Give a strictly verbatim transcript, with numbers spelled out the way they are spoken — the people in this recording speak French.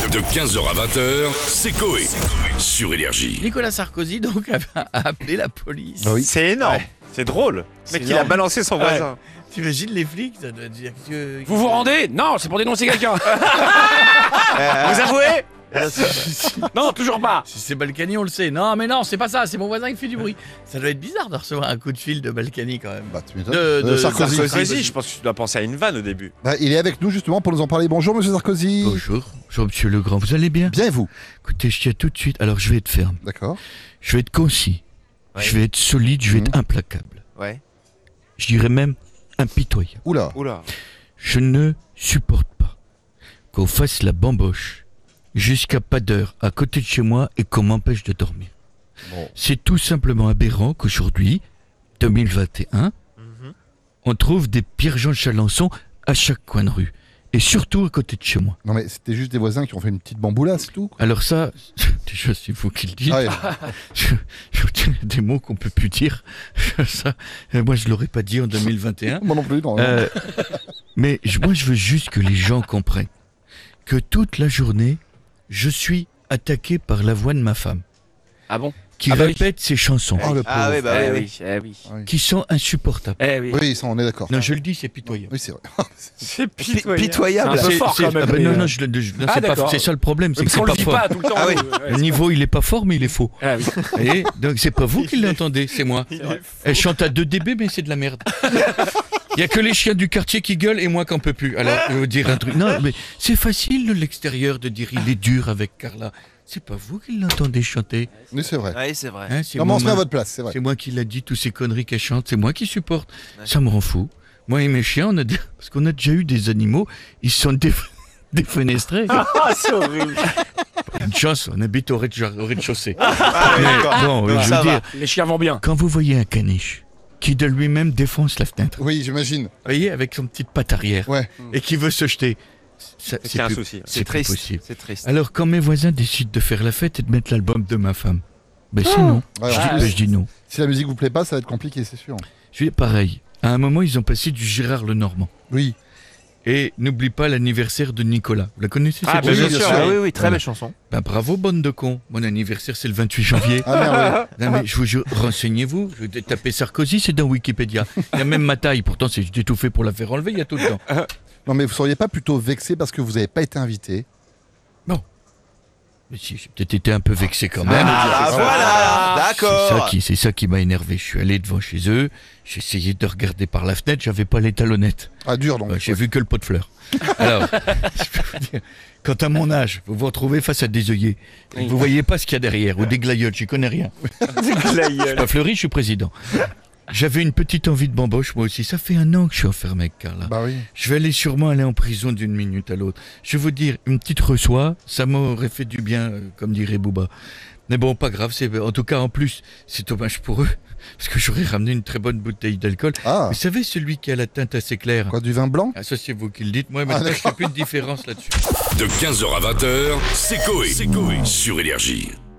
De quinze heures à vingt heures, c'est Coé. Sur Énergie. Nicolas Sarkozy donc a, a appelé la police. Oui. C'est énorme, Ouais. c'est drôle. Le C'est mec, il a énorme. balancé son voisin. T'imagines les flics, ça doit dire que... Vous vous rendez? Non, c'est pour dénoncer quelqu'un. Vous avouez? Non, toujours pas. Si c'est Balkany, on le sait. Non, mais non, c'est pas ça, c'est mon voisin qui fait du bruit. Ça doit être bizarre de recevoir un coup de fil de Balkany quand même. Bah, tu m'étonnes. De- Euh, de Sarkozy. Sarkozy. Sarkozy, je pense que tu dois penser à une vanne au début. Bah, il est avec nous justement pour nous en parler. Bonjour Monsieur Sarkozy. Bonjour, bonjour Monsieur Legrand, vous allez bien? Bien et vous? Écoutez, je tiens tout de suite, alors je vais être ferme, D'accord. je vais être concis, Ouais. je vais être solide, je vais Mhm. être implacable. Ouais. Je dirais même impitoyable. Oula. Oula. Je ne supporte pas qu'on fasse la bamboche jusqu'à pas d'heure à côté de chez moi et qu'on m'empêche de dormir. Bon. C'est tout simplement aberrant qu'aujourd'hui, deux mille vingt et un, Mhm. on trouve des Pierre-Jean Chalençon à chaque coin de rue. Et surtout à côté de chez moi. Non mais c'était juste des voisins qui ont fait une petite bamboula, c'est tout. Alors ça, déjà c'est vous qui le dites. Ah ouais. Je, je vous dis des mots qu'on peut plus dire. Ça, euh, moi je l'aurais pas dit en deux mille vingt et un. Moi non plus. Non, non. Euh, mais je- moi je veux juste que les gens comprennent que toute la journée, je suis attaqué par la voix de ma femme, Ah bon? qui Ah bah oui. répète ses chansons, Oh, le Ah pauvre. oui, bah eh oui, oui, eh oui. oui. qui sont insupportables. Eh oui. Oui, ça on est d'accord. Non, je le dis, c'est pitoyable. Oui, c'est vrai. C'est pitoyable. pitoyable. Un peu fort, C'est- quand même, ah ben mais, non, euh, non, je, le- je- non, Ah, c'est pas- d'accord. c'est ça le problème, c'est que Parce c'est qu'on pas le dit fort. pas tout le temps. Ah oui. nous. Ouais, Le niveau il est pas fort, mais il est faux. Ah oui. Et donc c'est pas vous qui l'entendez, c'est moi. Elle chante à deux décibels, mais c'est de la merde. Il y a que les chiens du quartier qui gueulent et moi qui en peux plus. Alors, je veux dire un truc. Non, mais c'est facile de l'extérieur de dire il est dur avec Carla. C'est pas vous qui l'entendez chanter. Oui, c'est vrai. Oui, c'est vrai. Hein, c'est Non, mais on se met moi- à votre place, c'est vrai. c'est moi qui l'a dit, tous ces conneries qu'elle chante, c'est moi qui supporte. Ça me rend fou. Moi et mes chiens, on a dit- parce qu'on a déjà eu des animaux, ils se sont dé- défenestrés. Ah, c'est horrible. Une chance, on habite au rez- au rez-de-chaussée. Ah, oui, Mais d'accord. bon, je Ça veux va. dire, Les chiens vont bien. quand vous voyez un caniche qui de lui-même défonce la fenêtre, Oui, j'imagine. vous voyez, avec son petite patte arrière, Ouais. et qui veut se jeter, ça- C'est un plus- souci. c'est C'est plus triste. possible. C'est triste. Alors quand mes voisins décident de faire la fête et de mettre l'album de ma femme, ben c'est non. Ouais, je, en dis, plus, ben, je dis non. Si la musique vous plaît pas, ça va être compliqué, c'est sûr. Je dis pareil. À un moment, ils ont passé du Gérard Lenormand. Oui. Et n'oublie pas l'anniversaire de Nicolas. Vous la connaissez Ah, cette bien, oui, bien bien sûr. sûr. Ah oui, oui, très Voilà. belle chanson. Ben bravo, bande de cons. Mon anniversaire, c'est le vingt-huit janvier. Ah merde, oui. Non, mais je vous jure, renseignez-vous. Je vais taper Sarkozy, c'est dans Wikipédia. Il y a même ma taille. Pourtant, c'est j'ai tout fait pour la faire enlever. Il y a tout dedans. Non mais vous seriez pas plutôt vexé parce que vous n'avez pas été invité? Mais si, j'ai peut-être été un peu vexé quand même. Ah, voilà. C'est ça D'accord. qui, c'est ça qui m'a énervé. Je suis allé devant chez eux. J'ai essayé de regarder par la fenêtre. J'avais pas les talonnettes. Ah dur donc. Ouais, j'ai vu que le pot de fleurs. Alors, je peux vous dire, quand à mon âge, vous vous retrouvez face à des œillets, et que vous voyez pas ce qu'il y a derrière, ou des glaïeuls, j'y connais rien. Je suis pas fleuri, je suis président. J'avais une petite envie de bamboche, moi aussi. Ça fait un an que je suis enfermé avec Carla. Bah oui. Je vais aller sûrement aller en prison d'une minute à l'autre. Je vais vous dire, une petite reçoit, ça m'aurait fait du bien, euh, comme dirait Booba. Mais bon, pas grave, c'est, en tout cas, en plus, c'est dommage pour eux, parce que j'aurais ramené une très bonne bouteille d'alcool. Ah. Vous savez, celui qui a la teinte assez claire. Quoi, du vin blanc? Ah, ça, c'est vous qui le dites. Moi, maintenant, Ah, je fais plus de différence là-dessus. De quinze heures à vingt heures, c'est Coé. Sur Énergie.